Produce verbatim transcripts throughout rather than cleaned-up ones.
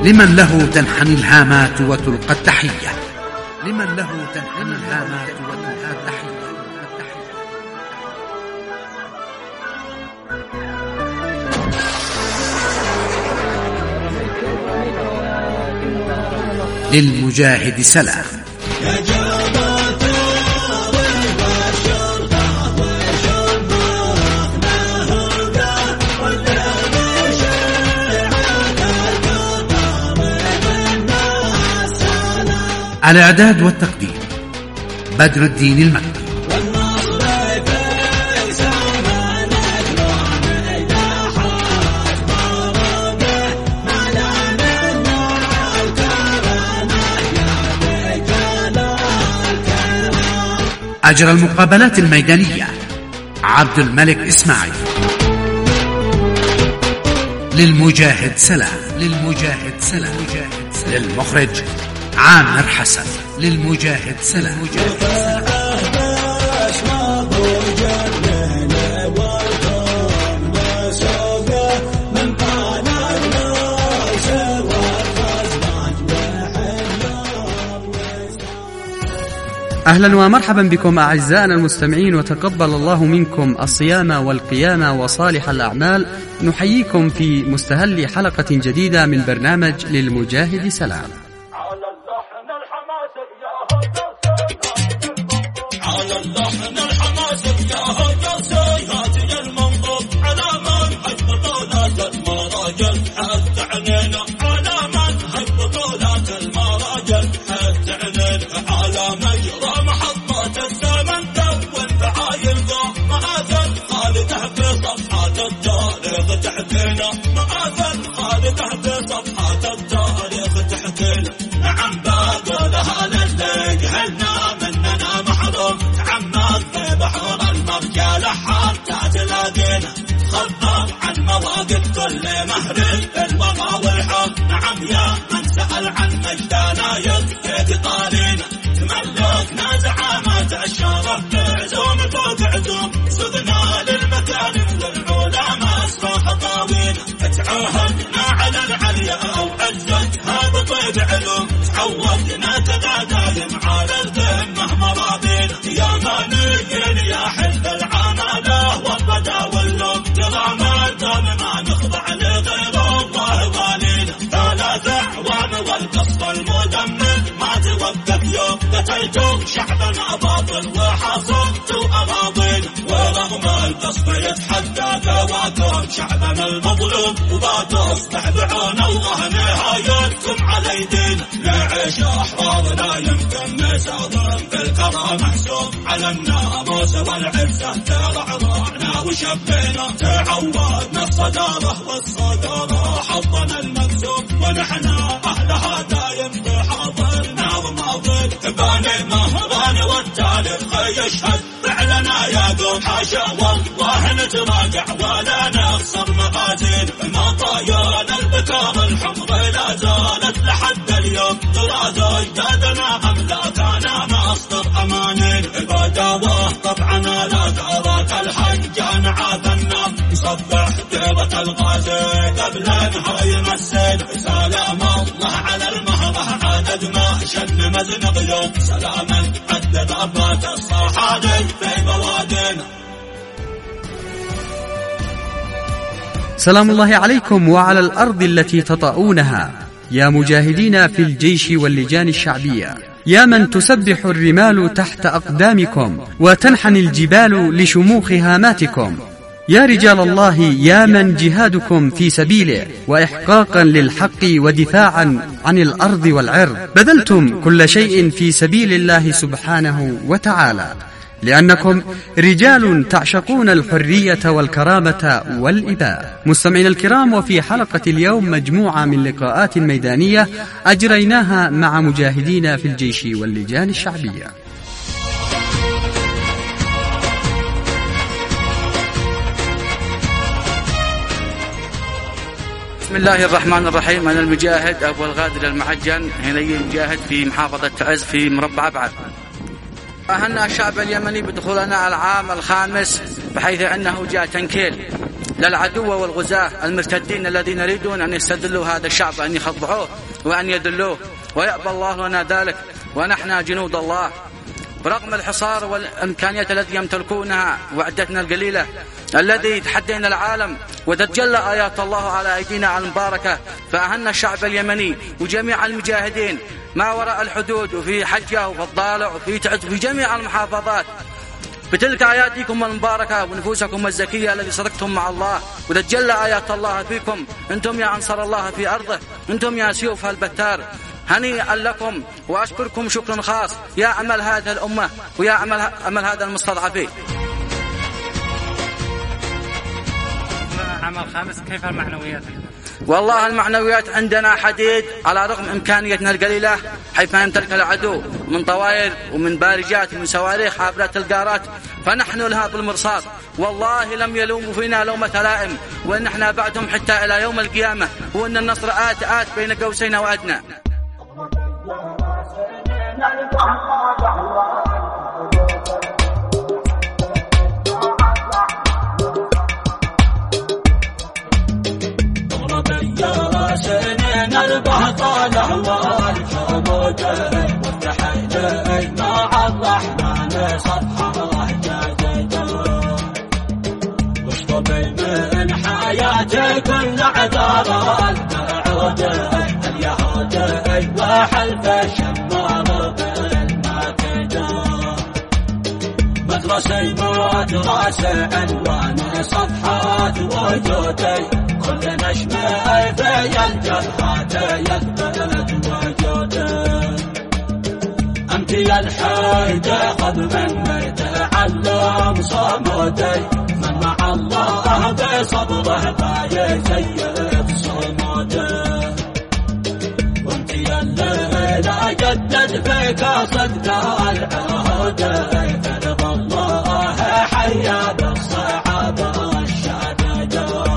لمن له تنحني الهامات وتلقى التحية، لمن له تنحني الهامات وتلقى التحية. للمجاهد سلام. الإعداد والتقديم بدر الدين المكي. أجرى المقابلات الميدانية عبد الملك إسماعيل. للمجاهد سلام، للمجاهد سلام، للمخرج عامر حسن. للمجاهد سلام. أهلا ومرحبا بكم أعزائنا المستمعين، وتقبل الله منكم الصيام والقيام وصالح الأعمال. نحييكم في مستهل حلقة جديدة من برنامج للمجاهد سلام. على اللحن الحماس يا هجسي هاتي المنظر على منهج بطولات المراجل حتى عنينا، على منهج بطولات المراجل حتى عنينا، على مجرى محطات الزمن دون بعايل مآذن خالده في صفحات التاريخ تحكينا، مآذن خالده في صفحات التاريخ تحكينا. نعم بقولها للي جهلنا مننا محروم، تعمق في بحر المرجال حتى تلاقينا، خبر عن مواقف كل مهرب الوغى والحب. نعم يا من سأل عن مجدنا يكفيك طالينا، تملكنا زعامة الشرف بعزوم فوق عزوم، سقنا للمكارم للعلماء اسمى خطاوينا، تعاهدنا على العليا وعزتها بطيب علوم، تعودنا كذا دايم على الذمة مراضينا. يا مانيين يا حزب العمالة والردى واللوم، كرامة دام ما نخضع لغير الله والينا. ثلاث أعوام والقصف المدمر ما توقف يوم، قتلتم شعبنا باطل وحاصرتوا أراضينا، ورغم القصف يتحدى قواكم شعبنا المظلوم، وما تصبح بعون الله نهايتكم على يدينا. نعيش أحرار لا يمكن نساوم بالكرامة محسوب، على الناموس والعزة ترعرعنا وشبينا، تعودنا الصدارة والصدارة حظنا المكسوب، ونحن أهلها دايم بحاضرنا وماضي. باني مهراني والتاريخ يشهد فعلنا يا قوم، حاشا والله نتراجع ولا نخسر مغازين، مطايانا البكار الحمر لا زالت لحد اليوم، طراز اجدادنا املاكنا مصدر امانين. البداوه طبعا لا تراك الحجان عاثنا، يصبح ديرة الغازي قبل نهاية السيل. سلام الله على المهره عدد ما شن مزنق يوم، سلاما عدد ابات الصحادي في بوادينا. سلام الله عليكم وعلى الأرض التي تطؤونها يا مجاهدين في الجيش واللجان الشعبية، يا من تسبح الرمال تحت أقدامكم وتنحني الجبال لشموخ هاماتكم، يا رجال الله يا من جهادكم في سبيله وإحقاقا للحق ودفاعا عن الأرض والعرض بذلتم كل شيء في سبيل الله سبحانه وتعالى، لأنكم رجال تعشقون الحرية والكرامة والإباء. مستمعين الكرام، وفي حلقة اليوم مجموعة من لقاءات ميدانية أجريناها مع مجاهدين في الجيش واللجان الشعبية. بسم الله الرحمن الرحيم. أنا المجاهد أبو الغادر المعجن، هني مجاهد في محافظة تعز في مربع أبعد. أهلنا الشعب اليمني بدخولنا العام الخامس، بحيث أنه جاء تنكيل للعدو والغزاة المرتدين الذين يريدون أن يستدلوا هذا الشعب، أن يخضعوه وأن يذلوه، ويأبى الله لنا ذلك، ونحن جنود الله برغم الحصار والإمكانيات التي يمتلكونها وعدتنا القليلة الذي تحدينا العالم وتتجلى آيات الله على أيدينا المباركة. فأهلنا الشعب اليمني وجميع المجاهدين ما وراء الحدود وفي حجة وفي الضالع وفي تعز في جميع المحافظات بتلك آياتكم المباركة ونفوسكم الزكية الذي صدقتم مع الله وتتجلى آيات الله فيكم. أنتم يا أنصار الله في أرضه، أنتم يا سيوف البتار، هنيئا لكم وأشكركم شكرا خاص يا أمل هذه الأمة ويا أمل, أمل هذا المستضعفين. عمل خامس، كيف المعنويات؟ والله المعنويات عندنا حديد على رغم إمكانيتنا القليلة حيث ما يمتلك العدو من طوائر ومن بارجات ومن صواريخ حافلات القارات، فنحن لها بالمرصاد. والله لم يلوموا فينا لومة لائم، وإن احنا بعدهم حتى إلى يوم القيامة، وإن النصر آت آت بين قوسين وأدنى. سنين أربع طالع والجمود مفتحين مع الرحمن صفحة جديدة، واشطبي من حياتي كل عذار البعود اليهود وحلف الشمار بالمكيدة. مدرسي مدرسة عنوان صفحات وجودي، كل نشمة في الجرحات يثبت وجوده. أنت يا الحيدة قد من تعلم صمودي، من مع الله بصبره بايزيد صموده. وانت يا اللي لا جدد فيك صدق العهود، فرض الله حيا بالصعب الشديدة.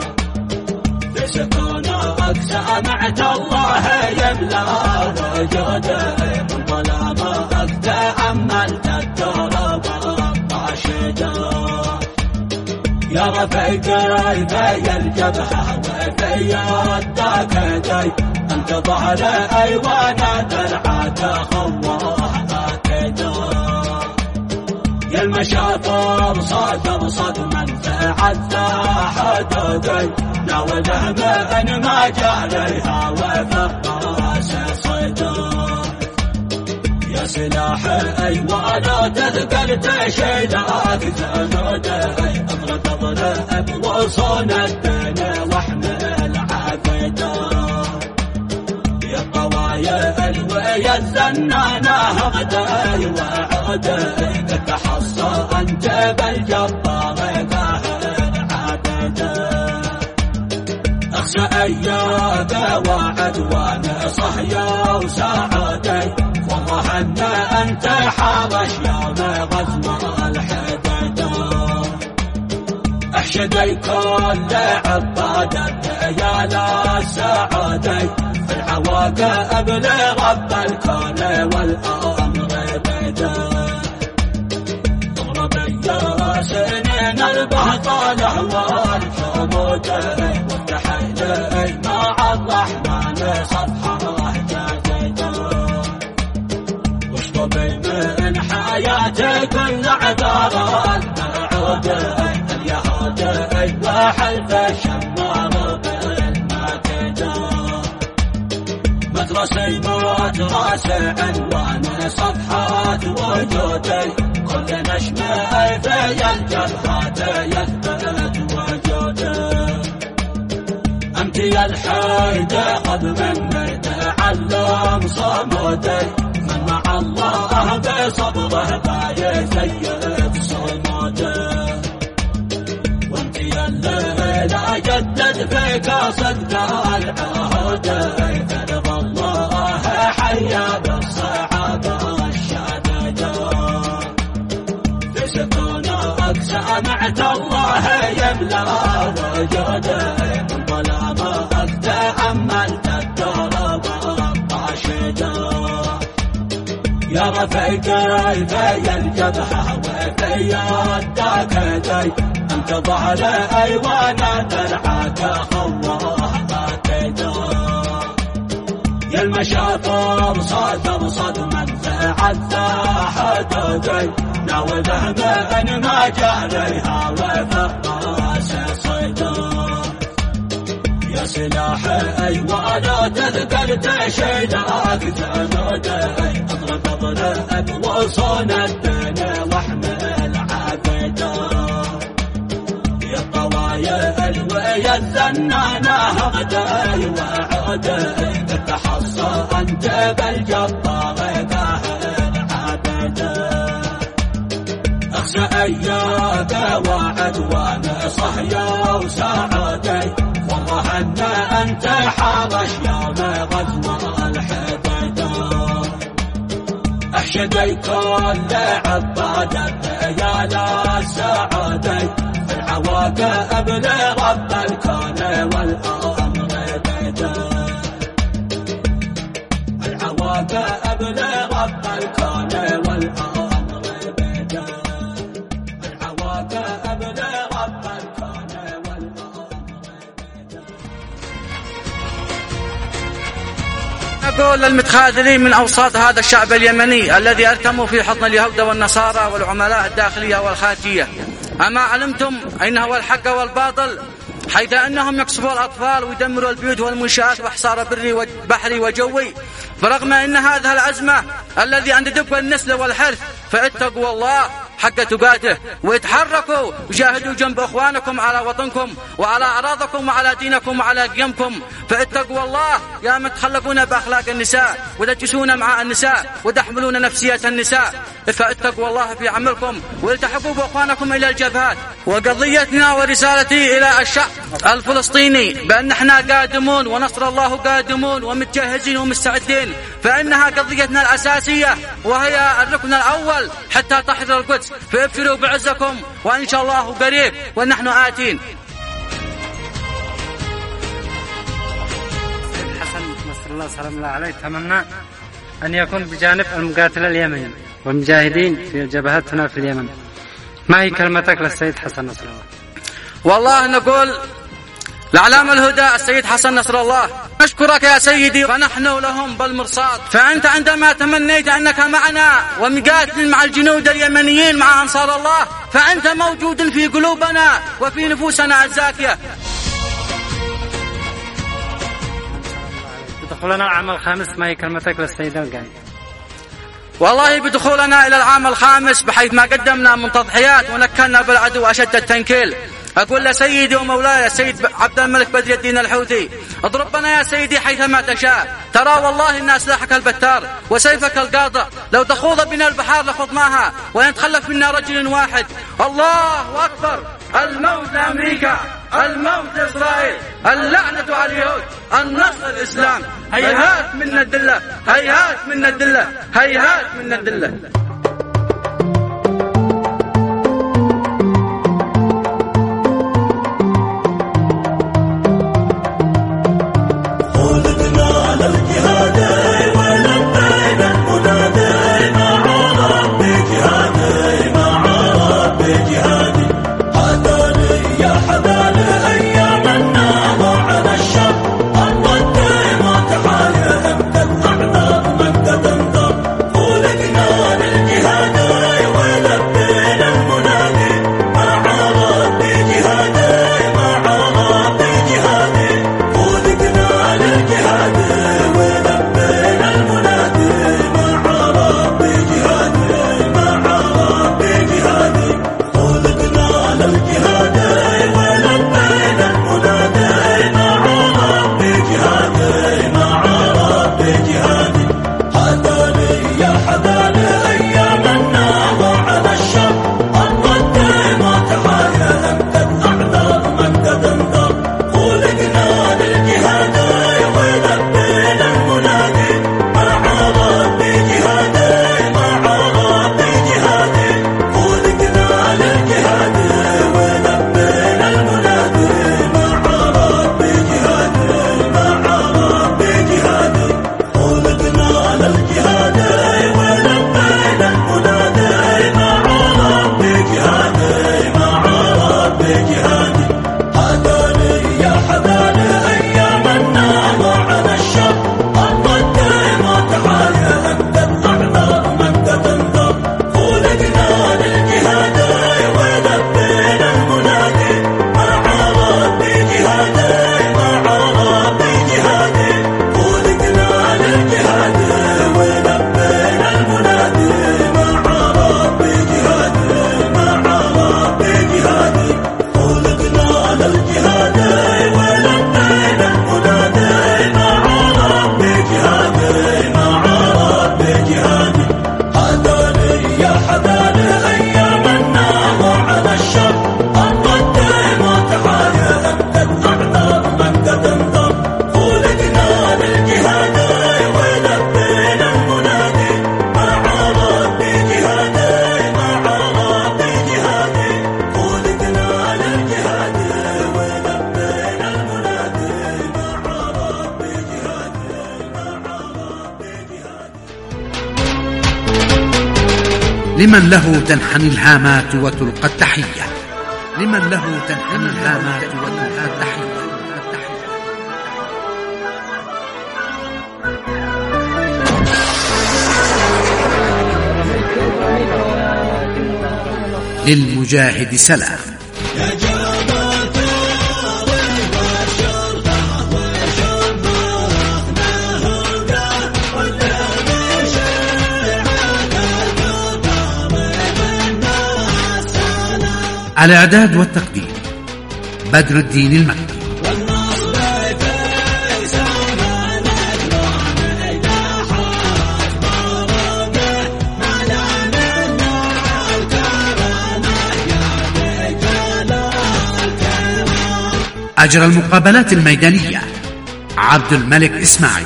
سمعت الله يملأ وجوده من ظلامك تأملت الدرب الراشدة. يا رفيقي في الجبهة وفي يدك يدي، أنت ظهري وانا درعك خواه أكيدا. يا المشاطر صدر صدما تعدى حدودي، ناوله من ما جاريها وفرس صيدا. يا سلاحي ولا تذكر تشيلك زنودي، اضرب اضرب وصون الدين واحمل عقيدا. يا الطوايل ويا الزنانة هغدي وعودي، قد تحصى انت بالجبار قاهر عبيدا. أخشى أيام وعدوان صهيا وسعادي، والله أن أنت حابش يوم غزو الحديدة. أحشدي كل عباد يا لا سعادي، في العواقب لرب الكون والأمر بيدا. اضرب يا سنين أربع طالع والجمود مفتحين مع الرحمن صفحة جديدة. واشطبي من حياتي كل عذار البعود اليهود وحلف الشمار بالمكيدة. مدرسي مدرسة عنوان صفحات وجودي، كل نشمة في الجرحات يثبت وجوده. أنت يا الحيدة قد من تعلم صمودي، من مع الله بصبره بايزيد صموده. وانت يا اللي لا جدد فيك صدق العهود، فرض الله حيا بالصعب الشديدة. في سكونك سمعت الله يملأ وجوده، من ظلامك تأملت الدرب الراشدة. يا رفيقي في الجبهة وفي يدك يدي، انت ظهره ايوانا درعاك خواه قاتيته يا المشاطر صادر صدما فعدى حدودي ناوي ذهبه ان ما جاريها وفراس صيده يا سلاحي ايوانا تذكر تشيلك زنودي اضرب اضرب وصون الدنيا واحمل عبيده يا الطوايا الويا الزنانه هغدي وعودي تتحصى انت بالجبار كاهل عبيده اخشى اياك وعد وانا صحيا وسعودي والله ان انت حرش يوم غزوة الحديدة احشدي كل عبادة يا لا سعودي في العواقب لرب الكون والامر بيده العواقب لرب الكون والامر بيده العواقب لرب الكون أقول للمتخاذلين من أوساط هذا الشعب اليمني الذي أرتموا في حضن اليهود والنصارى والعملاء الداخلية والخارجية، أما علمتم أين هو الحق والباطل؟ حيث أنهم يقصفوا الأطفال ويدمروا البيوت والمنشآت وحصار بري وبحري وجوي، برغم أن هذه الأزمة الذي عند دب النسل والحرث، فاتقوا الله حق تقاته ويتحركوا وجاهدوا جنب إخوانكم على وطنكم وعلى أراضكم وعلى دينكم وعلى قيمكم، فاتقوا الله يا من تخلقون بأخلاق النساء وتجلسون مع النساء وتحملون نفسية النساء، فاتقوا الله في عملكم والتحقوا بإخوانكم إلى الجبهات. وقضيتنا ورسالتي إلى الشعب الفلسطيني بأن احنا قادمون ونصر الله قادمون ومتجهزين ومستعدين، فإنها قضيتنا الأساسية وهي الركن الأول حتى تحرر القدس، فابشروا بعزكم وإن شاء الله قريب ونحن آتين. حسن نصر الله سلام الله عليه تمنى أن يكون بجانب المقاتل اليمني والمجاهدين في الجبهات هنا في اليمن. ما هي كلمتك للسيد حسن نصر الله؟ والله نقول لعلام الهدى السيد حسن نصر الله، نشكرك يا سيدي فنحن لهم بالمرصاد، فأنت عندما تمنيت أنك معنا ومقاتل مع الجنود اليمنيين مع أنصار الله، فأنت موجود في قلوبنا وفي نفوسنا الزاكية. بدخولنا العام الخامس ما هي كلمتك للسيد القائد؟ والله بدخولنا إلى العام الخامس بحيث ما قدمنا من تضحيات ونكلنا بالعدو أشد التنكيل، أقول لسيدي ومولاي السيد عبد الملك بدر الدين الحوثي، اضربنا يا سيدي حيثما تشاء، ترى والله إن سلاحك البتار وسيفك القاطع، لو تخوض بنا البحار لخضناها ويتخلف منا رجل واحد. الله أكبر، الموت لأمريكا، الموت لإسرائيل، اللعنة على اليهود، النصر الإسلام، هيهات من الدلة، هيهات من الدلة، هيهات من الدلة. قولك نار لمن له تنحني الهامات وتلقى التحية، لمن له تنحني الهامات وتلقى التحية. للمجاهد سلام. الإعداد والتقديم بدر الدين المكي. أجرى المقابلات الميدانية عبد الملك إسماعيل.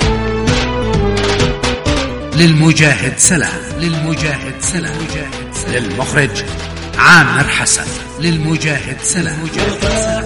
للمجاهد سلام. للمجاهد سلام. للمخرج عامر حسن. للمجاهد سلام.